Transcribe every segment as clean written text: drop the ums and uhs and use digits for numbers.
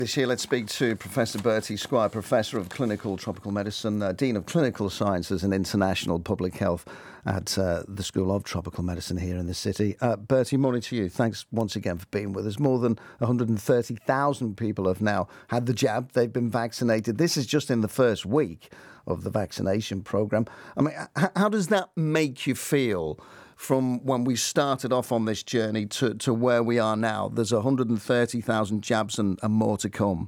This year, let's speak to Professor Bertie Squire, Professor of Clinical Tropical Medicine, Dean of Clinical Sciences and International Public Health at the School of Tropical Medicine here in the city. Bertie, morning to you. Thanks once again for being with us. More than 130,000 people have now had the jab. They've been vaccinated. This is just in the first week of the vaccination programme. I mean, how does that make you feel from when we started off on this journey to where we are now? There's 130,000 jabs and more to come.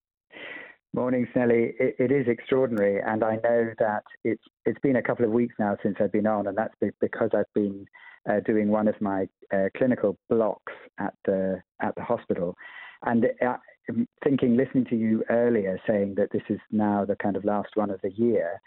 Morning, Snelly. It is extraordinary, and I know that it's been a couple of weeks now since I've been on, and that's because I've been doing one of my clinical blocks at the hospital. And listening to you earlier saying that this is now the kind of last one of the year,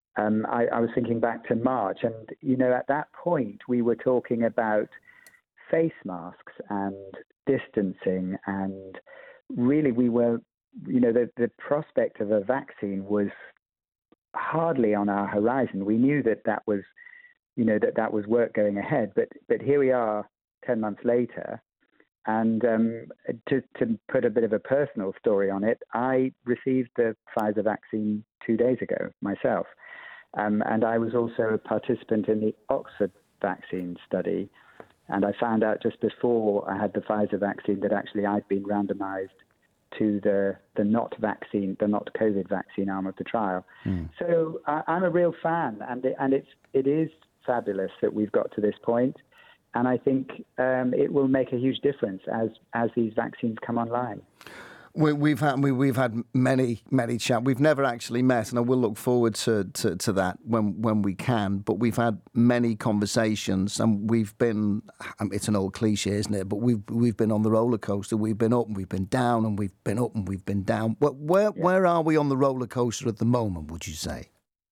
I was thinking back to March, and, at that point we were talking about face masks and distancing, and really we were, the prospect of a vaccine was hardly on our horizon. We knew that was, that was work going ahead, but here we are 10 months later. And to put a bit of a personal story on it, I received the Pfizer vaccine 2 days ago myself. And I was also a participant in the Oxford vaccine study. And I found out just before I had the Pfizer vaccine that actually I'd been randomized to the not COVID vaccine arm of the trial. So I'm a real fan, and it is fabulous that we've got to this point. And I think it will make a huge difference as these vaccines come online. We've had many chats. We've never actually met, and I will look forward to that when we can. But we've had many conversations, and we've been. It's an old cliche, isn't it? But we've been on the roller coaster. We've been up and we've been down, and we've been up and we've been down. Where are we on the roller coaster at the moment, would you say?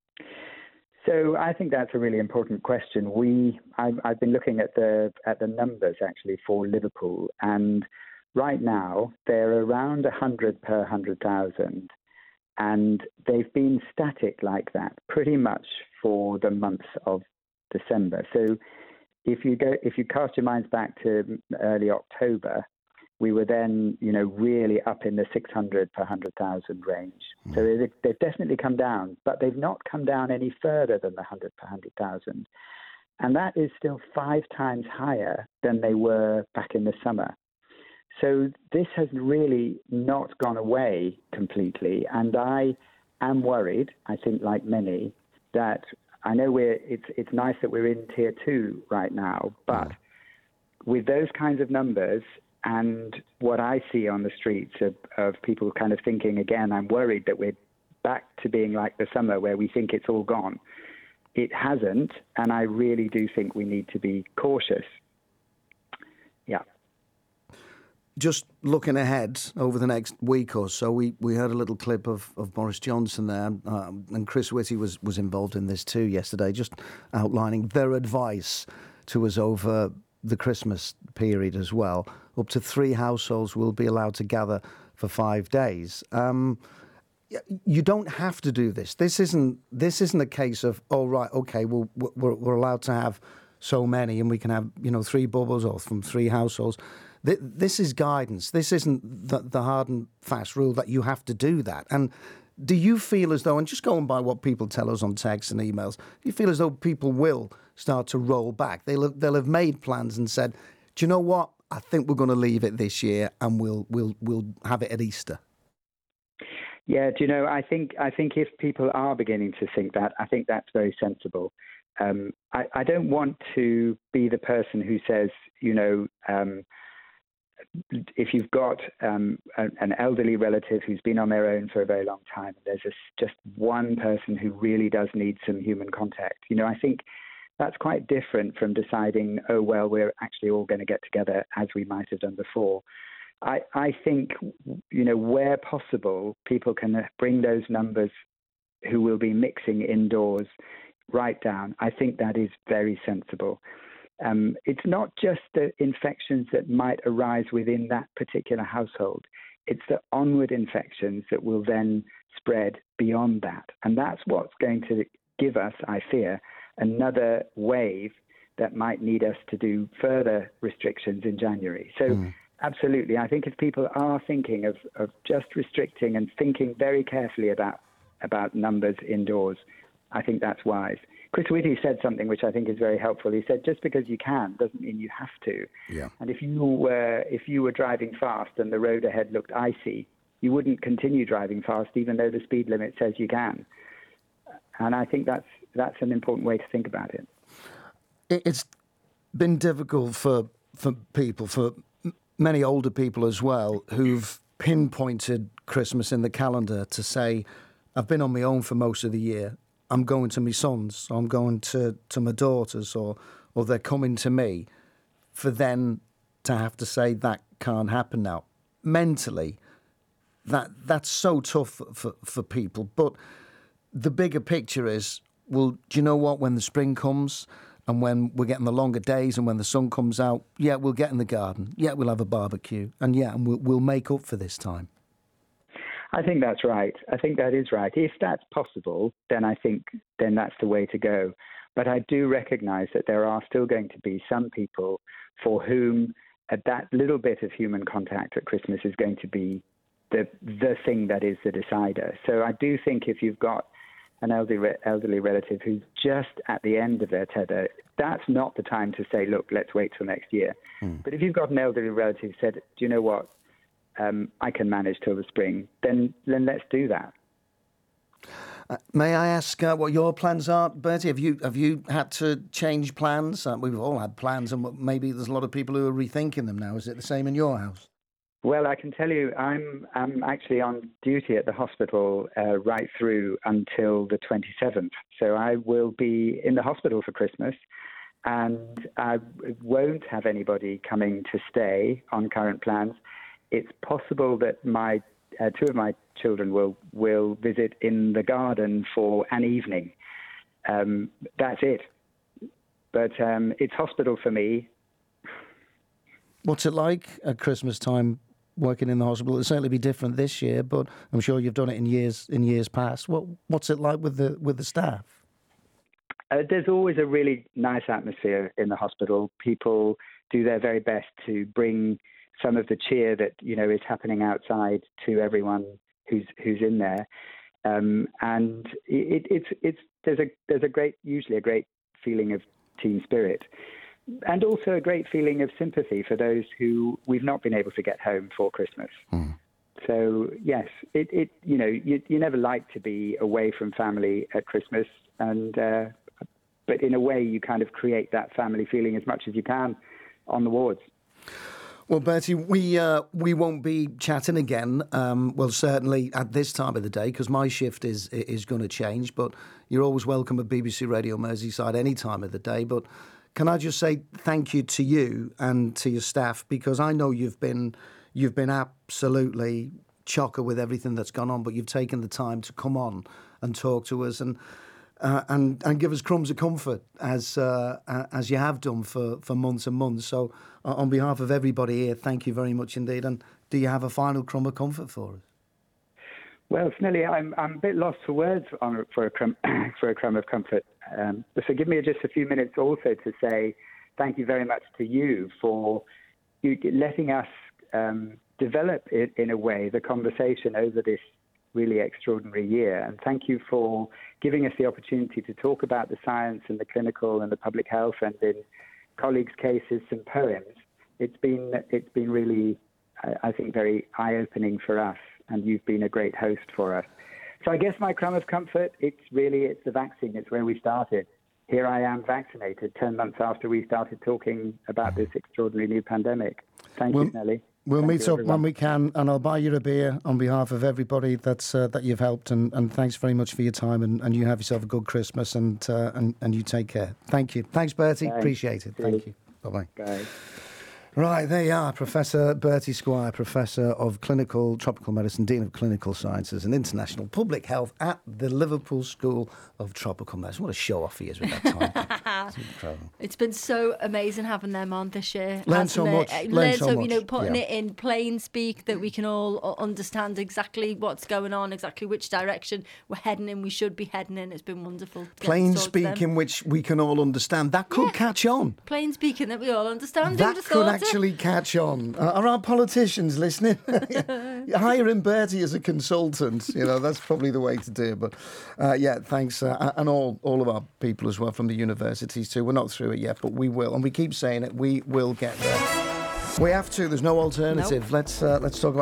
So I think that's a really important question. I've been looking at the numbers actually for Liverpool, and right now they're around 100 per 100,000, and they've been static like that pretty much for the month of December. So if you cast your minds back to early October, we were then, really up in the 600 per 100,000 range. So they've definitely come down, but they've not come down any further than the 100 per 100,000. And that is still 5 times higher than they were back in the summer. So this has really not gone away completely. And I am worried, I think like many, that I know it's nice that we're in tier 2 right now, but with those kinds of numbers, and what I see on the streets of people kind of thinking, again, I'm worried that we're back to being like the summer where we think it's all gone. It hasn't, and I really do think we need to be cautious. Yeah. Just looking ahead over the next week or so, we heard a little clip of Boris Johnson there, and Chris Whitty was involved in this too yesterday, just outlining their advice to us over the Christmas period as well. Up to 3 households will be allowed to gather for 5 days. You don't have to do this. This isn't a case of, oh right, okay, well we're allowed to have so many, and we can have 3 bubbles or from 3 households. This is guidance. This isn't the hard and fast rule that you have to do that. And do you feel as though, and just going by what people tell us on texts and emails, do you feel as though people will start to roll back? They'll have made plans and said, do you know what? I think we're going to leave it this year, and we'll have it at Easter. Yeah, I think if people are beginning to think that, I think that's very sensible. I don't want to be the person who says, if you've got an elderly relative who's been on their own for a very long time, there's just one person who really does need some human contact. I think that's quite different from deciding, oh, well, we're actually all going to get together as we might have done before. I think, where possible, people can bring those numbers who will be mixing indoors right down. I think that is very sensible. It's not just the infections that might arise within that particular household. It's the onward infections that will then spread beyond that. And that's what's going to give us, I fear, another wave that might need us to do further restrictions in January. So Absolutely. I think if people are thinking of just restricting and thinking very carefully about numbers indoors, I think that's wise. Chris Whitty said something which I think is very helpful. He said, just because you can doesn't mean you have to. Yeah. And if you were driving fast and the road ahead looked icy, you wouldn't continue driving fast even though the speed limit says you can. And I think that's an important way to think about it. It's been difficult for people, for many older people as well, who've pinpointed Christmas in the calendar to say, I've been on my own for most of the year. I'm going to my sons, or I'm going to my daughters, or they're coming to me, for then to have to say that can't happen now. Mentally, that's so tough for people. But the bigger picture is, well, do you know what? When the spring comes and when we're getting the longer days and when the sun comes out, yeah, we'll get in the garden. Yeah, we'll have a barbecue. And yeah, and we'll make up for this time. I think that's right. I think that is right. If that's possible, then I think that's the way to go. But I do recognize that there are still going to be some people for whom that little bit of human contact at Christmas is going to be the thing that is the decider. So I do think if you've got an elderly relative who's just at the end of their tether, that's not the time to say, look, let's wait till next year. But if you've got an elderly relative who said, do you know what? I can manage till the spring, then let's do that. May I ask what your plans are, Bertie? Have you had to change plans? We've all had plans, and maybe there's a lot of people who are rethinking them now. Is it the same in your house? Well, I can tell you, I'm actually on duty at the hospital right through until the 27th. So I will be in the hospital for Christmas, and I won't have anybody coming to stay on current plans. It's possible that my two of my children will visit in the garden for an evening. That's it. But it's hospital for me. What's it like at Christmas time working in the hospital? It'll certainly be different this year, but I'm sure you've done it in years past. What's it like with the staff? There's always a really nice atmosphere in the hospital. People do their very best to bring some of the cheer that is happening outside to everyone who's in there, and there's usually a great feeling of team spirit, and also a great feeling of sympathy for those who we've not been able to get home for Christmas. So yes, you never like to be away from family at Christmas, and but in a way you kind of create that family feeling as much as you can on the wards. Well, Bertie, we won't be chatting again. Well, certainly at this time of the day, because my shift is going to change. But you're always welcome at BBC Radio Merseyside any time of the day. But can I just say thank you to you and to your staff, because I know you've been absolutely chocker with everything that's gone on, but you've taken the time to come on and talk to us and give us crumbs of comfort as you have done for months and months. So on behalf of everybody here, thank you very much indeed. And do you have a final crumb of comfort for us? Well, Snelly, I'm a bit lost for words for a crumb of comfort. So give me just a few minutes also to say thank you very much to you for letting us develop it in a way, the conversation over this really extraordinary year. And thank you for giving us the opportunity to talk about the science and the clinical and the public health, and in colleagues' cases, some poems. It's been really, I think, very eye-opening for us, and you've been a great host for us. So I guess my crumb of comfort, it's the vaccine. It's where we started. Here I am vaccinated 10 months after we started talking about this extraordinary new pandemic. Thank you, Nelly. We'll meet up when we can, and I'll buy you a beer on behalf of everybody that you've helped. And thanks very much for your time. And you have yourself a good Christmas, and you take care. Thank you. Thanks, Bertie. Thanks. Appreciate it. Thank you. Bye-bye. Bye. Right, there you are, Professor Bertie Squire, Professor of Clinical Tropical Medicine, Dean of Clinical Sciences and International Public Health at the Liverpool School of Tropical Medicine. What a show-off he is with that time. It's incredible. It's been so amazing having them on this year. Learned so much. Putting it in plain speak that we can all understand exactly what's going on, exactly which direction we're heading in, we should be heading in. It's been wonderful. Plain speak in which we can all understand. That could catch on. Plain speaking that we all understand. That could actually catch on. Are our politicians listening? Hiring Bertie as a consultant, that's probably the way to do it. But thanks. And all of our people as well from the universities too. We're not through it yet, but we will. And we keep saying it, we will get there. We have to. There's no alternative. Nope. Let's talk about